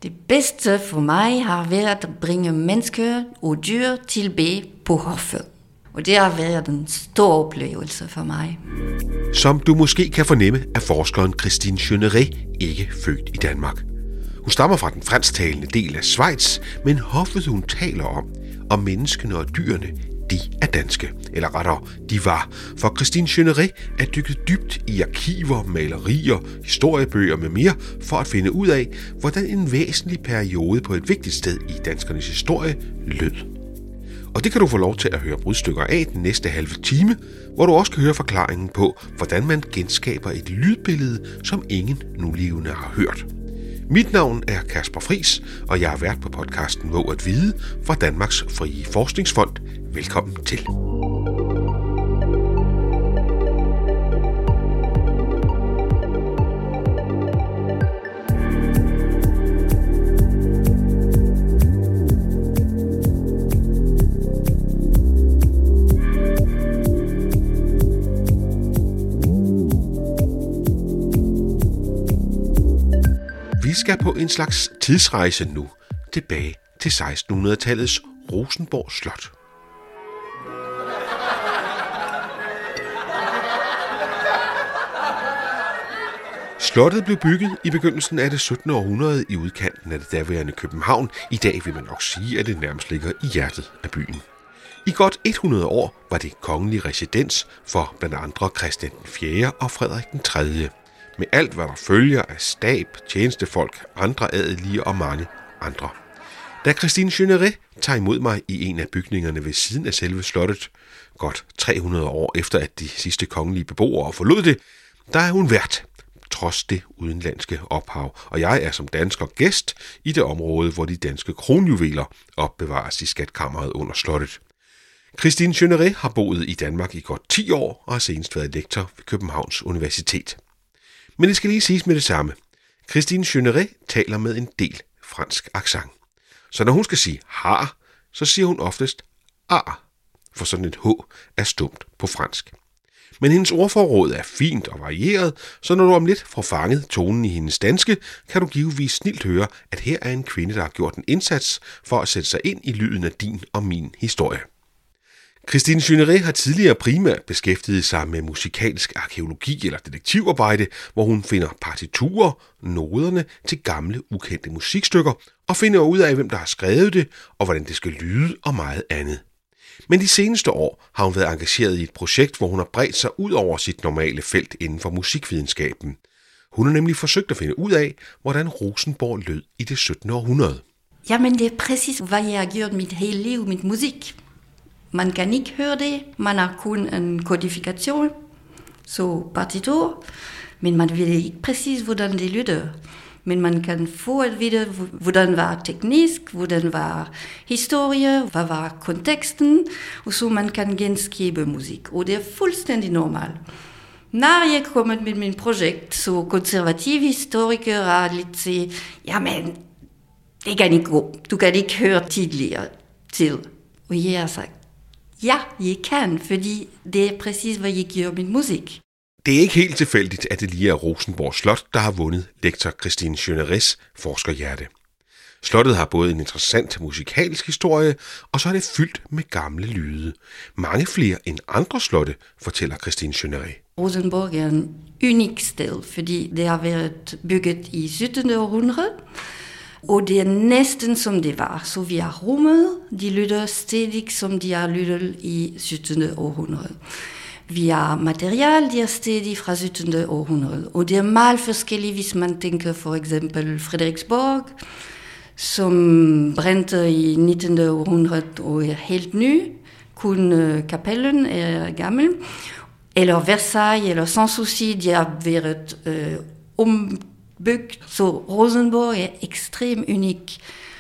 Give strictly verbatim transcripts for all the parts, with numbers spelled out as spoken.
Det bedste for mig har været at bringe mennesker og dyr tilbage på hoffet. Og det har været en stor oplevelse for mig. Som du måske kan fornemme, er forskeren Christine Chêneret ikke født i Danmark. Hun stammer fra den fransktalende del af Schweiz, men hoffet hun taler om, og menneskene og dyrene, de er danske. Eller rettere, de var. For Christine Chêneret er dykket dybt i arkiver, malerier, historiebøger med mere, for at finde ud af, hvordan en væsentlig periode på et vigtigt sted i danskernes historie lød. Og det kan du få lov til at høre brudstykker af den næste halve time, hvor du også kan høre forklaringen på, hvordan man genskaber et lydbillede, som ingen nulevende har hørt. Mit navn er Kasper Friis, og jeg er vært på podcasten Våg at Vide fra Danmarks Frie Forskningsfond. Velkommen til. Vi skal på en slags tidsrejse nu, tilbage til sekstenhundredetallets Rosenborg Slot. Slottet blev bygget i begyndelsen af det syttende århundrede i udkanten af det daværende København. I dag vil man nok sige, at det nærmest ligger i hjertet af byen. I godt hundrede år var det kongelig residens for blandt andre Christian den fjerde og Frederik den tredje. Med alt, hvad der følger af stab, tjenestefolk, andre adelige og mange andre. Da Christine Chêneret tager imod mig i en af bygningerne ved siden af selve slottet, godt tre hundrede år efter at de sidste kongelige beboere forlod det, der er hun vært, trods det udenlandske ophav, og jeg er som dansker gæst i det område, hvor de danske kronjuveler opbevares i skatkammeret under slottet. Christine Chêneret har boet i Danmark i godt ti år og har senest været lektor ved Københavns Universitet. Men det skal lige siges med det samme. Christine Chêneret taler med en del fransk accent. Så når hun skal sige har, så siger hun oftest ar, for sådan et h er stumt på fransk. Men hendes ordforråd er fint og varieret, så når du om lidt får fanget tonen i hendes danske, kan du givetvis snilt høre, at her er en kvinde, der har gjort en indsats for at sætte sig ind i lyden af din og min historie. Christine Chêneret har tidligere primært beskæftiget sig med musikalsk arkæologi eller detektivarbejde, hvor hun finder partiturer, noderne til gamle, ukendte musikstykker, og finder ud af, hvem der har skrevet det, og hvordan det skal lyde, og meget andet. Men de seneste år har hun været engageret i et projekt, hvor hun har bredt sig ud over sit normale felt inden for musikvidenskaben. Hun har nemlig forsøgt at finde ud af, hvordan Rosenborg lød i det syttende århundrede. Jamen, det er præcis, hvad jeg har gjort mit hele liv, mit musik. Man kan ikke høre det, man har kun en kodifikation, så partitur, men man ved ikke præcis, hvordan det lyder. Men man kan få at vide, hvordan var teknisk, hvordan var historie, hvad var konteksten, og så man kan genskabe musik. Og det er fuldstændig normalt. Når jeg er kommet med min projekt, så konservative historikere har lidt sagt, jamen, det kan ikke gå, du kan ikke høre tidligere til. Og jeg har sagt, ja, jeg kan, fordi det er præcis, hvad jeg gør med musik. Det er ikke helt tilfældigt, at det lige er Rosenborg Slot, der har vundet lektor Christine Chênerets forskerhjerte. Slottet har både en interessant musikalsk historie, og så er det fyldt med gamle lyde. Mange flere end andre slotte, fortæller Christine Chêneret. Rosenborg er en unik sted, fordi det har været bygget i syttende århundrede. Og det er næsten som det var, så vi har rummet, de lyder stadig som de har lyttet i syttende århundrede. Vi har materiale, de er stadig fra syttende århundrede, og det er meget forskelligt, hvis man tænker for eksempel Frederiksborg, som brændte i nittende århundrede og er helt ny, kun kapellen er gammel, eller Versailles eller Sanssouci, de har været øh, om bygget, så Rosenborg er ekstremt unik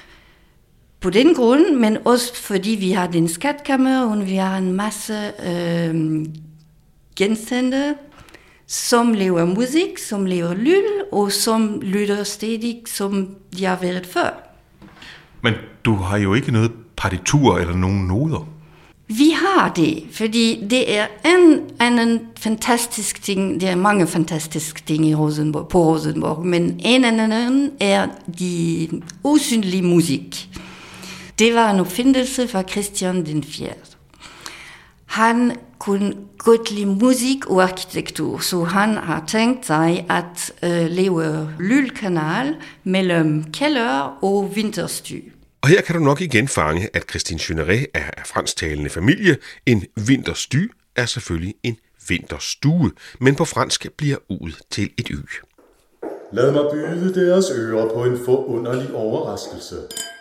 på den grund, men også fordi vi har den skatkammer, og vi har en masse øh, genstande, som laver musik, som laver lyd, og som lyder stadig, som de har været før. Men du har jo ikke noget partitur eller nogen noder. Vi har det, fordi det er en anden fantastisk ting. Det er mange fantastiske ting i Rosenborg, på Rosenborg, men en anden er de usynlige musik. Det var en opfindelse fra Christian den fjerde. Han kunne godt lide musik og arkitektur, så han har tænkt sig at uh, lave lydkanal mellem kælder og vinterstue. Og her kan du nok igen fange, at Christine Cyneret er af fransktalende familie. En vinterstue er selvfølgelig en vinterstue, men på fransk bliver u'et til et y. Lad mig byde deres ører på en forunderlig overraskelse.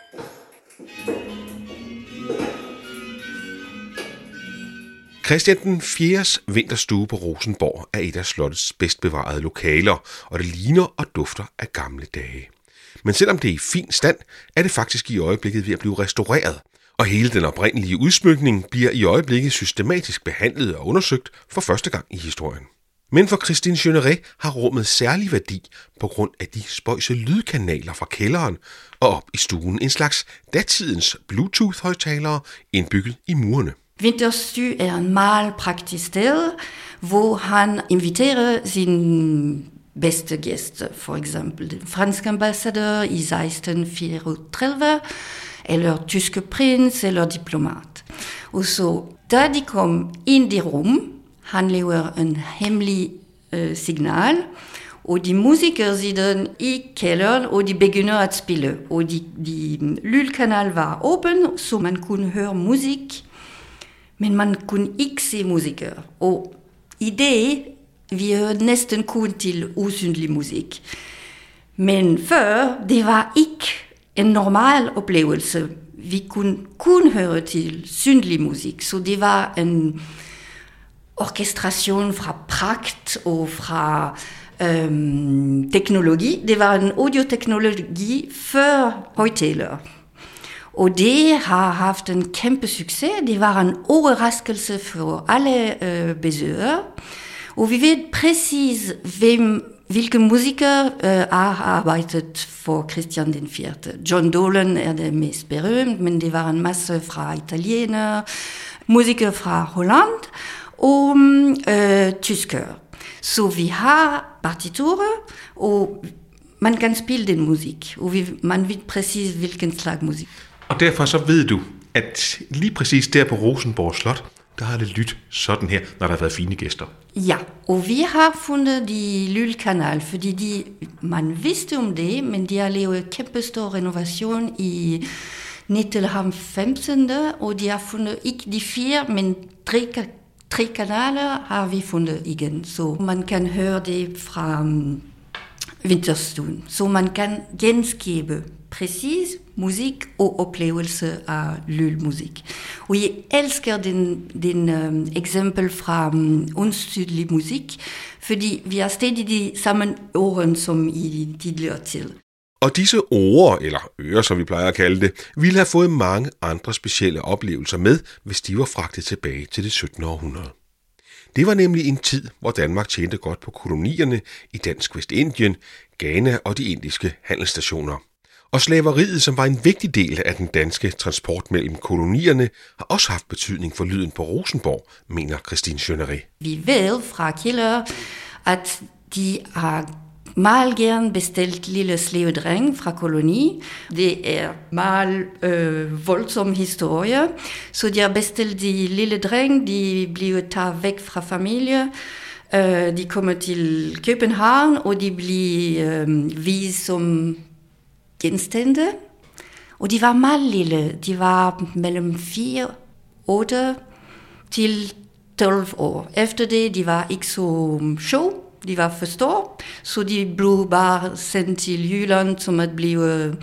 Christian den fjerdes vinterstue på Rosenborg er et af slottets bedst bevarede lokaler, og det ligner og dufter af gamle dage. Men selvom det er i fin stand, er det faktisk i øjeblikket ved at blive restaureret, og hele den oprindelige udsmykning bliver i øjeblikket systematisk behandlet og undersøgt for første gang i historien. Men for Christine Cyneret har rummet særlig værdi på grund af de spøjse lydkanaler fra kælderen og op i stuen, en slags datidens Bluetooth-højttalere indbygget i murene. Vinterstue er en meget praktisk sted, hvor han inviterer sine bedste gæster, for eksempel den franske ambassadør i seksten fireogtredive, eller tyske prins, eller diplomat. Og så, da de kom ind i rum, han laver en hemmelig øh, signal, og de musikere sidder i kælderen, og de begynder at spille. Og de, de lydkanal var åben, så man kunne høre musik, men man kunne ikke se musikere. Og i det, vi hørte næsten kun til usynlig musik. Men før, det var ikke en normal oplevelse. Vi kunne kun høre til synlig musik, så det var en orkestration fra pragt og fra øhm, teknologi. Det var en audioteknologi før højttalere. Og det har haft en kæmpe succes. Det var en overraskelse for alle øh, besøgere. Og vi ved præcis, hvem, hvilke musikere øh, har arbejdet for Christian den fjerde. John Dolan er det mest berømt, men det var en masse fra italienere, musikere fra Holland og øh, tyskere. Så vi har partiturer, og man kan spille den musik, og vi, man ved præcis, hvilken slags musik. Og derfor så ved du, at lige præcis der på Rosenborg Slot, der har det lyttet sådan her, når der har været fine gæster. Ja, og vi har fundet de lydkanal, fordi de, man vidste om det, men de har lavet kæmpestor renovation i nitten halvfemserne, og de har fundet ikke de fire, men tre, tre kanaler har vi fundet igen. Så man kan høre det fra um, vinterstuen, så man kan genskabe præcis musik og oplevelse af lydmusik. Og jeg elsker den, den um, eksempel fra um, usynlig musik, fordi vi har stadig de samme ord som i tidligere tid. Og disse årer, eller ører, som vi plejer at kalde det, ville have fået mange andre specielle oplevelser med, hvis de var fragtet tilbage til det syttende århundrede. Det var nemlig en tid, hvor Danmark tjente godt på kolonierne i Dansk Vestindien, Ghana og de indiske handelsstationer. Og slaveriet, som var en vigtig del af den danske transport mellem kolonierne, har også haft betydning for lyden på Rosenborg, mener Christine Cyneret. Vi ved fra kilder, at de har meget gerne bestilt lille slavedreng fra koloni. Det er meget øh, voldsom historie, så de har bestilt de lille dreng, de bliver taget væk fra familie. Øh, de kommer til København, og de bliver øh, vist som genstande, og de var meget lille. De var mellem fire, otte til tolv år. Efter det, de var ikke så sjov, de var for store, så de blev bare sendt til Jylland, som at blive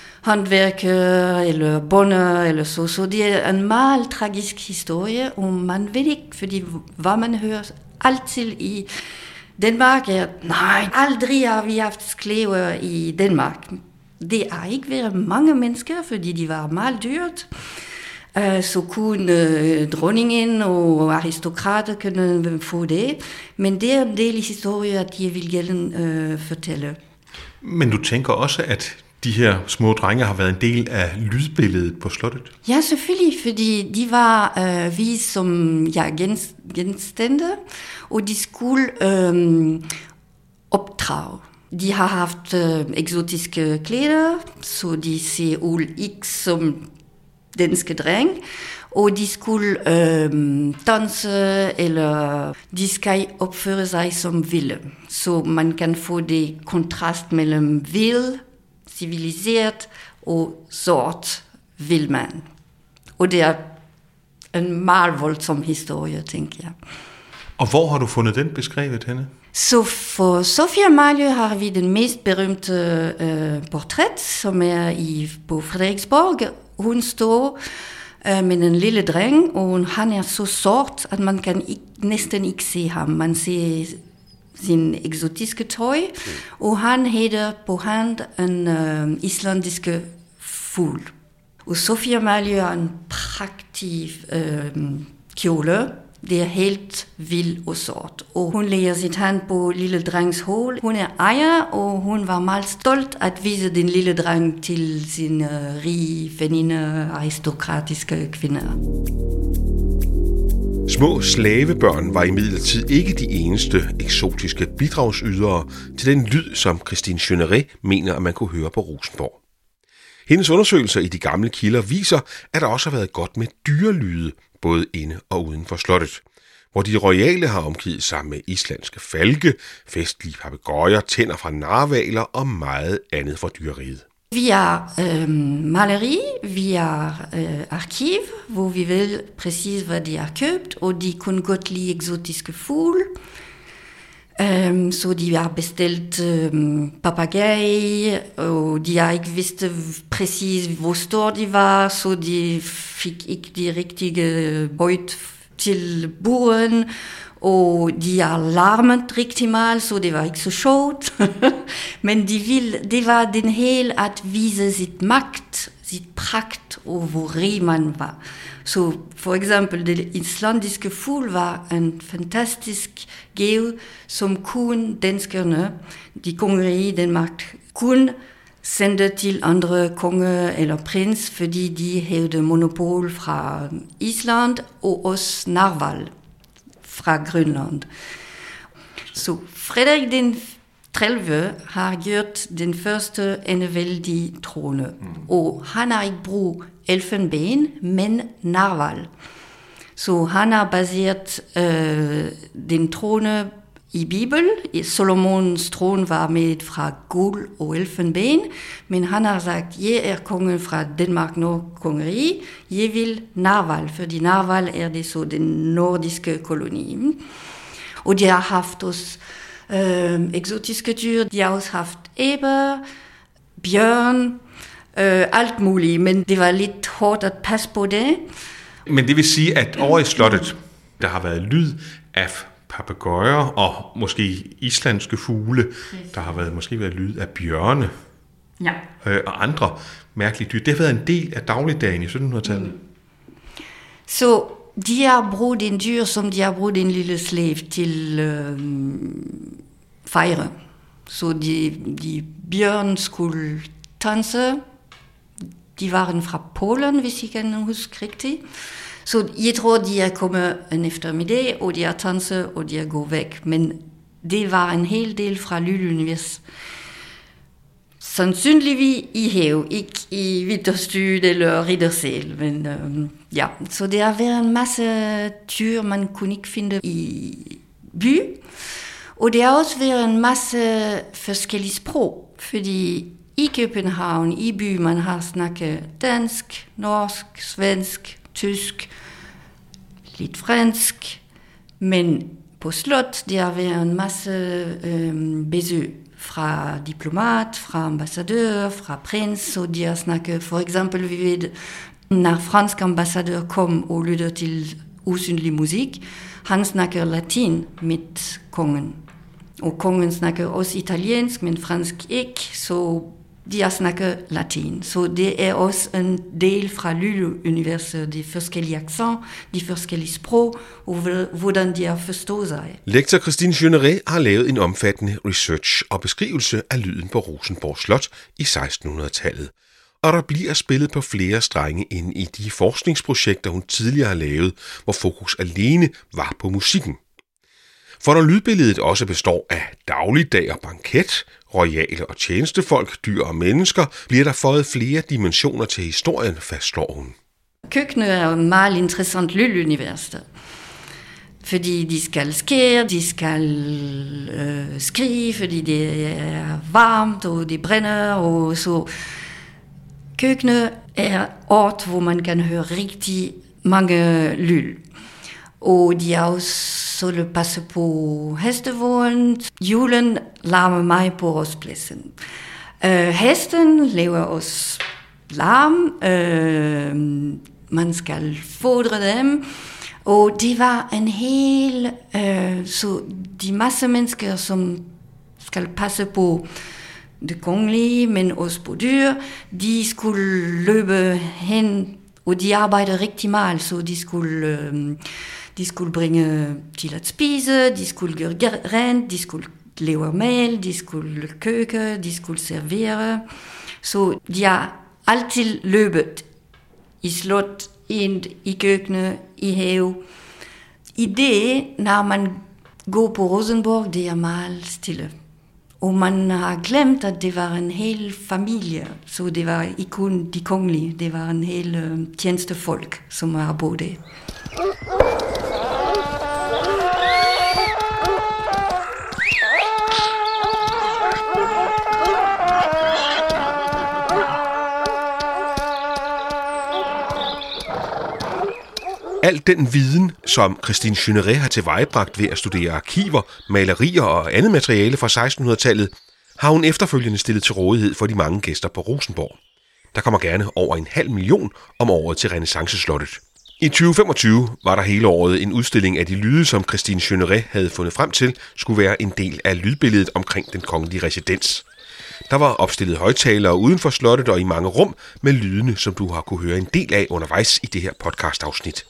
håndværker eller bonder eller så. Så det er en meget tragisk historie, og man ved ikke, fordi hvad man hører altid i Danmark er, nej, aldrig har vi haft slaver i Danmark. Det har ikke været mange mennesker, fordi de var meget dyrt. Uh, så kunne uh, dronningen og aristokrater kunne få det. Men det er en del i historien, at jeg vil gerne uh, fortælle. Men du tænker også, at de her små drenge har været en del af lydbilledet på slottet? Ja, selvfølgelig, fordi de var øh, vist som ja, gens, genstande, og de skulle øh, opdrage. De har haft øh, eksotiske klæder, så de ser ud ikke som danske dreng, og de skulle øh, danse, eller de skal opføre sig som vilde. Så man kan få det kontrast mellem vild, civiliseret og sort vildmand. Og det er en meget voldsom historie, tænker jeg. Og hvor har du fundet den beskrevet henne? Så for Sofie Amalie har vi den mest berømte øh, portræt, som er i, på Frederiksborg. Hun står øh, med en lille dreng, og han er så sort, at man kan ikke, næsten ikke se ham. Man ser sin eksotiske tøj, mm. og han hedder på hand en øh, islandiske fugl. Og Sofie Amalie har en praktiv øh, kjole. Det er helt vild og sort. Og hun lægger sit hand på lille drengs hoved. Hun er ejer, og hun var meget stolt at vise den lille dreng til sin uh, rige, veninde, aristokratiske kvinder. Små slavebørn var imidlertid ikke de eneste eksotiske bidragsydere til den lyd, som Christine Jeanneret mener, at man kunne høre på Rosenborg. Hendes undersøgelser i de gamle kilder viser, at der også har været godt med dyrelyde, både inde og uden for slottet, hvor de royale har omgivet sig med islandske falke, festlige papegøjer, tænder fra narvaler og meget andet fra dyreriget. Vi har øh, maleri, vi har øh, arkiv, hvor vi ved præcis, hvad de har købt, og de kunne godt lide eksotiske fugle. Um, så de har bestilt um, papagøj, og de har ikke vidst præcis, hvor stor de var, så de fik ikke de rigtige højt til buren, og de har larmet rigtig meget, så det var ikke så sjovt. Men de ville, det var den hele at vise sit magt, sit pragt, og hvor rig man var. Så for eksempel, det islandiske fugl var en fantastisk gave, som kun danskerne, de kongeriger i Danmark, kun sendte til andre konge eller prins, fordi de havde monopol fra Island og også Narval fra Grønland. Så Frederik den tredje har gjort den første enevældige trone, mm. og han har ikke brugt elfenben, men narval. Så han har baseret øh, den trone i Bibelen. Solomons trone var med fra guld og elfenben, men han har sagt, jeg er kongen fra Danmark Nordkongerige, jeg vil narval, fordi narval er det så den nordiske koloni. Og de har haft også øh, eksotiske dyr, de har også haft æber, bjørn, øh, alt muligt, men det var lidt hårdt at passe på det. Men det vil sige, at over i slottet, der har været lyd af papegøjer og måske islandske fugle. Der har været, måske været lyd af bjørne, ja. øh, og andre mærkelige dyr. Det har været en del af dagligdagen i syttenhundredetallet. Mm. Så de har brugt en dyr, som de har brugt en lille slave til øh, fejre. Så de, de bjørn skulle danse. De var fra Polen, hvis I kan huske rigtigt. Så jeg tror, de er kommet en eftermiddag, og de har danset, og de er gået væk. Men det var en hel del fra Lille-Univers. Sandsynligvis i hav, ikke i Vitterstyd eller Riddersel. Men øhm, ja, så det har været en masse dyr, man kunne ikke finde i by. Og det har også været en masse forskellige sprog, fordi i København, i by, man har snakket dansk, norsk, svensk, tysk, lidt fransk, men på slot, der har været en masse øh, besøg fra diplomat, fra ambassadør, fra prins, så de har snakket, for eksempel, vi ved, når fransk ambassadør kom og lytter til usynlig musik, han snakker latin med kongen. Og kongen snakker også italiensk, men fransk ikke, så de har snakket latin. Så det er også en del fra Lulu-universet, de forskellige accent, de forskellige sprog, og hvordan de har forstået sig. Lektor Christine Jeanneret har lavet en omfattende research og beskrivelse af lyden på Rosenborg Slot i sekstenhundredetallet. Og der bliver spillet på flere strenge ind i de forskningsprojekter, hun tidligere har lavet, hvor fokus alene var på musikken. For når lydbilledet også består af dagligdag og banket, royale og tjenestefolk, dyr og mennesker, bliver der føjet flere dimensioner til historien, fastslår hun. Køkkenet er et meget interessant lydunivers. Fordi de skal skære, de skal øh, skrige, fordi det er varmt, og det brænder, og så. Køkkenet er ort, hvor man kan høre rigtig mange lyd. Og de har også så passe på hestevognen. Julen larmer mig på Rådspladsen. Uh, hesten laver også larm. Uh, man skal fodre dem. Og det var en hel... Uh, så de masse mennesker, som skal passe på det kongelige, men også på dyr, de skulle løbe hen, og de arbejder rigtig meget, så de skulle... Uh, De skulle bringe til at spise, de skulle gøre rent, de skulle lave mad, de skulle køkke, de skulle servere. Så de har altid løbet i slot, ind i køkkenet, i have. I det, når man går på Rosenborg, det er meget stille. Og man har glemt, at det var en hel familie, så det var ikke kun de kongelige, det var en hel tjenestefolk, som har boet der. Al den viden, som Christine Jeanneret har tilvejebragt ved at studere arkiver, malerier og andet materiale fra sekstenhundredetallet, har hun efterfølgende stillet til rådighed for de mange gæster på Rosenborg. Der kommer gerne over en halv million om året til Renæssanceslottet. I tyve femogtyve var der hele året en udstilling af de lyde, som Christine Jeanneret havde fundet frem til, skulle være en del af lydbilledet omkring den kongelige residens. Der var opstillet højttalere uden for slottet og i mange rum med lydene, som du har kunne høre en del af undervejs i det her podcastafsnit.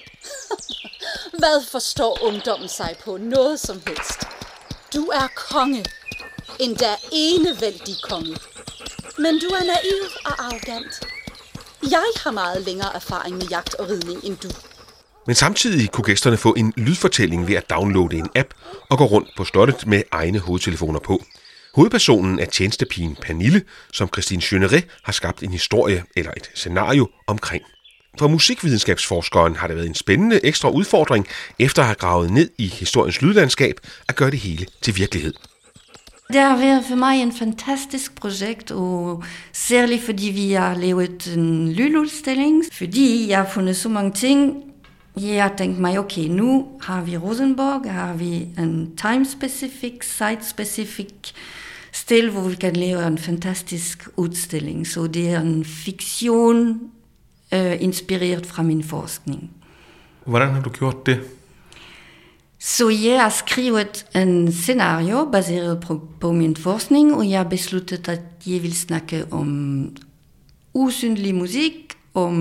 Hvad forstår ungdommen sig på noget som helst? Du er konge. Endda enevældig konge. Men du er naiv og arrogant. Jeg har meget længere erfaring med jagt og ridning end du. Men samtidig kunne gæsterne få en lydfortælling ved at downloade en app og gå rundt på slottet med egne hovedtelefoner på. Hovedpersonen er tjenestepigen Pernille, som Christine Jeanneret har skabt en historie eller et scenario omkring. For musikvidenskabsforskeren har det været en spændende ekstra udfordring, efter at have gravet ned i historiens lydlandskab, at gøre det hele til virkelighed. Det har været for mig en fantastisk projekt, og særligt fordi vi har lavet en lydudstilling, fordi jeg har fundet så mange ting. Jeg har tænkt mig, okay, nu har vi Rosenborg, har vi en time-specific, site-specific stil, hvor vi kan lave en fantastisk udstilling. Så det er en fiktion, Uh, inspireret fra min forskning. Hvordan har du gjort det? Så jeg har skrevet en scenario baseret på, på min forskning, og jeg har besluttet, at jeg vil snakke om usynlig musik, om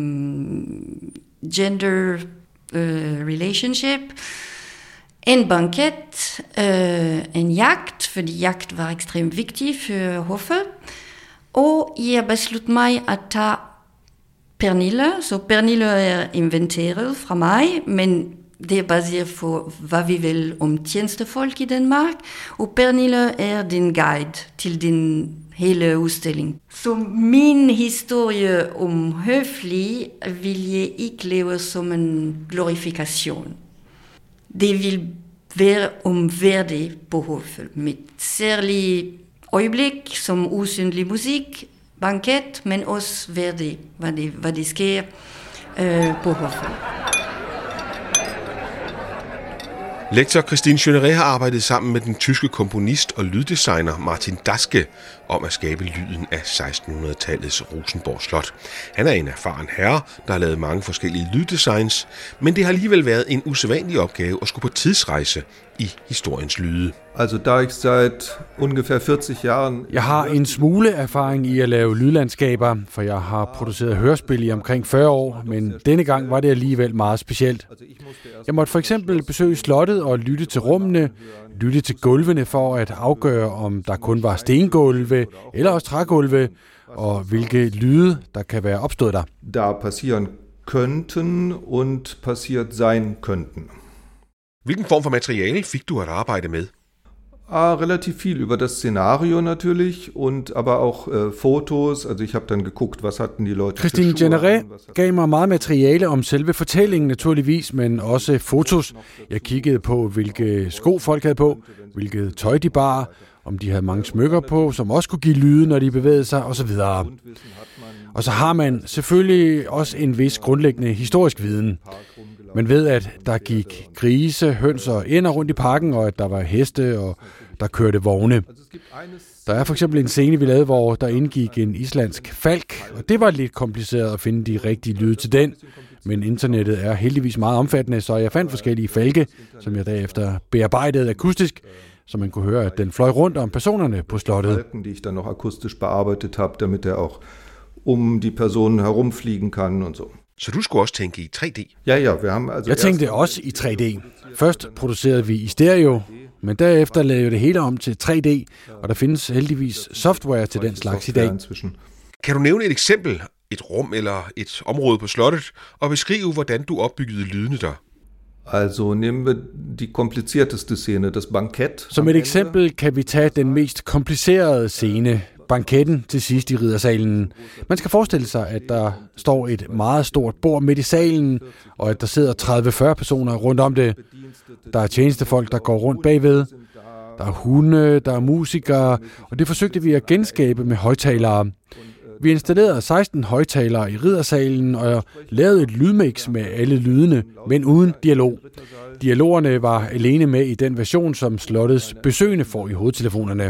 gender uh, relationship, en banket, uh, en jagt, fordi jagt var ekstremt vigtig for hoffet, og jeg har besluttet mig at tage Pernille, så Pernille er inventeret fra mig, men det er baseret på, hvad vi vil om tjenestefolk i Danmark, og Pernille er din guide til din hele udstilling. Så min historie om høflig vil jeg ikke lave som en glorifikation. Det vil være om værdig på hoffet. Mit særlige øjeblik som usynlig musik, banket, men også værdig, hvad det, hvad det sker øh, på hoffet. Lektor Christine Jeanneret har arbejdet sammen med den tyske komponist og lyddesigner Martin Daske om at skabe lyden af sekstenhundrede-tallets Rosenborg Slot. Han er en erfaren herre, der har lavet mange forskellige lyddesigns, men det har alligevel været en usædvanlig opgave at skulle på tidsrejse i historiens lyde. Altså, da jeg seit ungefær firs Jahren... Jeg har en smule erfaring i at lave lydlandskaber, for jeg har produceret hørespil i omkring fyrre år, men denne gang var det alligevel meget specielt. Jeg måtte for eksempel besøge slottet og lytte til rummene, lytte til gulvene for at afgøre, om der kun var stengulve eller også trægulve, og hvilke lyde der kan være opstået der. Der passieren könnten und passiert sein könnten. Hvilken form for materiale fik du at arbejde med? Ah, relativ viel über das Szenario natürlich und aber auch äh, Fotos. Also ich habe dann geguckt, was hatten die Leute. Christine Generet gav mig meget materiale om selve fortællingen naturligvis, men også fotos. Jeg kiggede på, hvilke sko folk havde på, hvilket tøj de bar, om de havde mange smykker på, som også kunne give lyde, når de bevægede sig, osv. Og så har man selvfølgelig også en vis grundlæggende historisk viden. Man ved, at der gik grise, høns og ænder rundt i parken, og at der var heste, og der kørte vogne. Der er for eksempel en scene, vi lavede, hvor der indgik en islandsk falk, og det var lidt kompliceret at finde de rigtige lyde til den. Men internettet er heldigvis meget omfattende, så jeg fandt forskellige falke, som jeg derefter bearbejdede akustisk, så man kunne høre, at den fløj rundt om personerne på slottet. Falken, die ich dann noch akustisch bearbeitet habe, damit er auch um die Personen herumfliegen kann und so. Så du skulle også tænke i tre D? Ja, ja, vi har altså jeg tænkte også i tre D. Først producerede vi i stereo, men derefter lavede jeg det hele om til tre D, og der findes heldigvis software til den slags i dag. Kan du nævne et eksempel, et rum eller et område på slottet, og beskrive, hvordan du opbyggede lydene der? Altså, nehmen vi de komplicerteste scene, das Bankett. Som et eksempel kan vi tage den mest komplicerede scene, banketten til sidst i riddersalen. Man skal forestille sig, at der står et meget stort bord midt i salen, og at der sidder tredive til fyrre personer rundt om det. Der er tjenestefolk, der går rundt bagved. Der er hunde, der er musikere, og det forsøgte vi at genskabe med højtalere. Vi installerede seksten højtalere i riddersalen og lavede et lydmix med alle lydene, men uden dialog. Dialogerne var alene med i den version, som slottets besøgende får i hovedtelefonerne.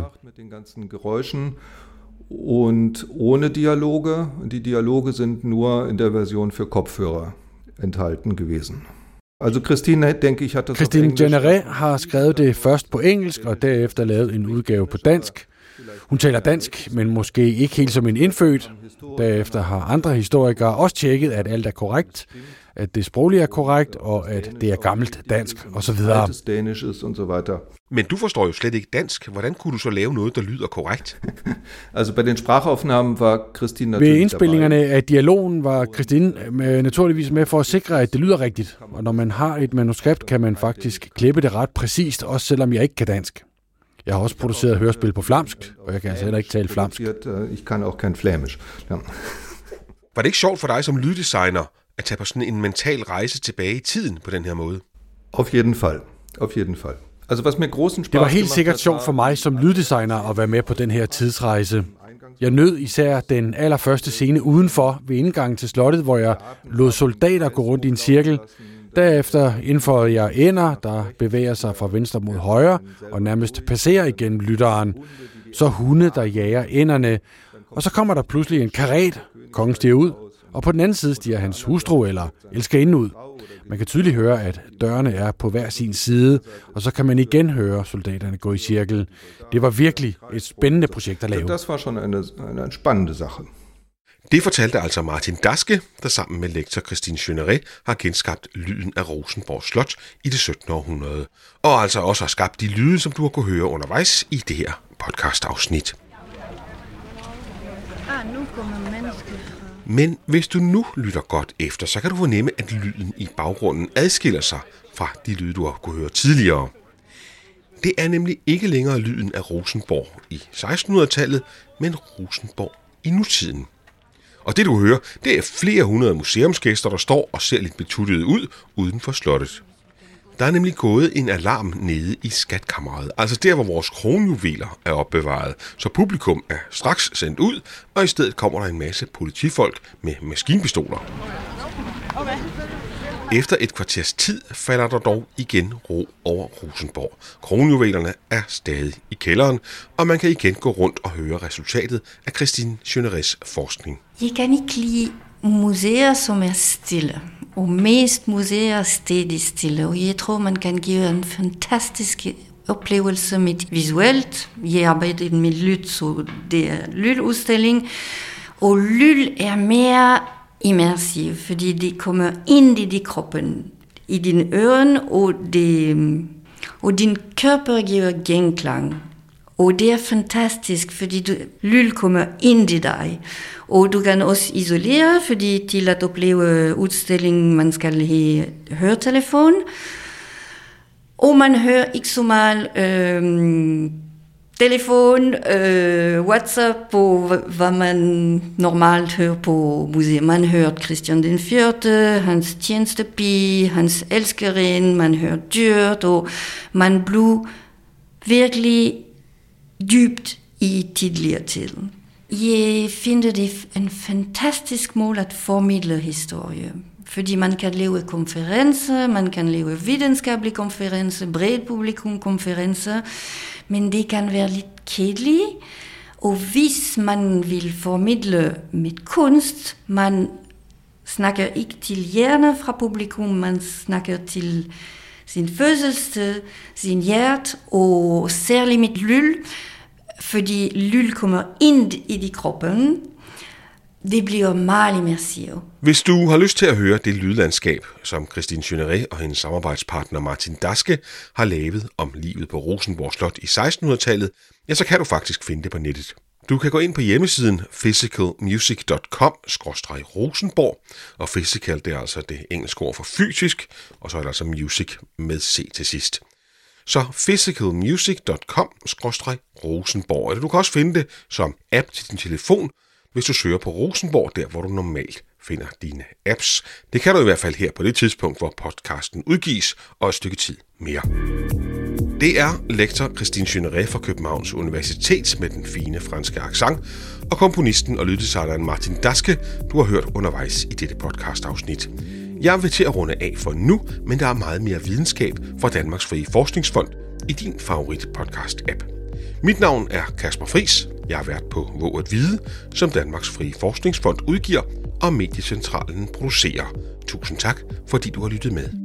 Und ohne Dialoge. Die Dialoge sind nur in der Version für Kopfhörer enthalten gewesen. Also Christine, denke ich, hat das Christine Generet har skrevet det først på engelsk og derefter lavet en udgave på dansk. Hun taler dansk, men måske ikke helt som en indfødt. Derefter har andre historikere også tjekket, at alt er korrekt, at det sproglige er korrekt, og at det er gammelt dansk, osv. Men du forstår jo slet ikke dansk. Hvordan kunne du så lave noget, der lyder korrekt? Altså, bei den Sprachaufnahmen var Christine Ved indspillingerne af dialogen var Christine naturligvis med for at sikre, at det lyder rigtigt. Og når man har et manuskript, kan man faktisk klippe det ret præcist, også selvom jeg ikke kan dansk. Jeg har også produceret hørespil på flamsk, og jeg kan altså heller ikke tale flamsk. Jeg kan også kan flæmisk. Ja. Var det ikke sjovt for dig som lyddesigner at tage på sådan en mental rejse tilbage i tiden på den her måde? Auf jeden Fall. Auf jeden Fall. Altså, was med großen Spaß det var helt sikkert sjovt for mig som lyddesigner at være med på den her tidsrejse. Jeg nød især den allerførste scene udenfor ved indgangen til slottet, hvor jeg lod soldater gå rundt i en cirkel. Derefter indførte jeg ænder, der bevæger sig fra venstre mod højre og nærmest passerer igennem lytteren. Så hunde, der jager ænderne. Og så kommer der pludselig en karet. Kongen stiger ud, og på den anden side stiger hans hustru eller elskerinde ud. Man kan tydeligt høre, at dørene er på hver sin side, og så kan man igen høre soldaterne gå i cirkel. Det var virkelig et spændende projekt at lave. Det var schon eine, eine spannende Sache. Det fortalte altså Martin Daske, der sammen med lektor Christine Generet har genskabt lyden af Rosenborg Slot i det syttende århundrede. Og altså også har skabt de lyde, som du har kunne høre undervejs i det her podcast-afsnit. Ah, nu kommer mennesker. Men hvis du nu lytter godt efter, så kan du fornemme, at lyden i baggrunden adskiller sig fra de lyde, du har kunne høre tidligere. Det er nemlig ikke længere lyden af Rosenborg i sekstenhundredetallet, men Rosenborg i nutiden. Og det du hører, det er flere hundrede museumsgæster, der står og ser lidt betuttede ud uden for slottet. Der er nemlig gået en alarm nede i skatkammeret, altså der, hvor vores kronjuveler er opbevaret, så publikum er straks sendt ud, og i stedet kommer der en masse politifolk med maskinpistoler. Efter et kvarters tid falder der dog igen ro over Rosenborg. Kronjuvelerne er stadig i kælderen, og man kan igen gå rundt og høre resultatet af Christine Schøneres forskning. Jeg kan ikke lide museer, som er stille, og mest museer er stadig stille, og jeg tror, man kan give en fantastisk oplevelse med visuelt. Jeg arbejder med lyd, så det er lydudstilling, og lyd er mere immersiv, fordi det kommer ind i din kroppen, i dine øren, og, det, og din kroppe giver genklang. Og det er fantastisk, fordi du, lyd kommer ind i dig. Og du kan også isolere, fordi til at opleve udstillingen, man skal have høretelefon. Og man hører ikke så meget øh, telefon, øh, WhatsApp, og hvad man normalt hører på museet. Man hører Christian den fjerde, hans tjenestepige, hans elskerinde, man hører dyrt, og man bliver virkelig dybt i tidligere tid. Jeg finder det en fantastisk mål at formidle historie. Fordi man kan lave konferencer, man kan lave videnskabelige konferencer, bredt publikum konferencer, men det kan være lidt kedeligt. Og hvis man vil formidle med kunst, man snakker ikke til hjerner fra publikum, man snakker til sin fødselssted, sin hjerte, og særligt med lyd, fordi lyd kommer ind i de kroppen. Det bliver meget immersivt. Hvis du har lyst til at høre det lydlandskab, som Christine Schøneret og hendes samarbejdspartner Martin Daske har lavet om livet på Rosenborg Slot i sekstenhundredetallet, ja, så kan du faktisk finde det på nettet. Du kan gå ind på hjemmesiden physical music dot com skråstreg rosenborg, og physical, det er altså det engelske ord for fysisk, og så er der altså music med C til sidst. Så physical music dot com skråstreg rosenborg, eller du kan også finde det som app til din telefon, hvis du søger på Rosenborg, der hvor du normalt finder dine apps. Det kan du i hvert fald her på det tidspunkt, hvor podcasten udgives, og et stykke tid mere. Det er lektor Christine Schøneret fra Københavns Universitet med den fine franske accent, og komponisten og lyddesigneren Martin Daske, du har hørt undervejs i dette podcastafsnit. Jeg vil til at runde af for nu, men der er meget mere videnskab fra Danmarks Frie Forskningsfond i din favorit podcast-app. Mit navn er Kasper Friis. Jeg har været på Våg at Vide, som Danmarks Frie Forskningsfond udgiver, og Mediecentralen producerer. Tusind tak, fordi du har lyttet med.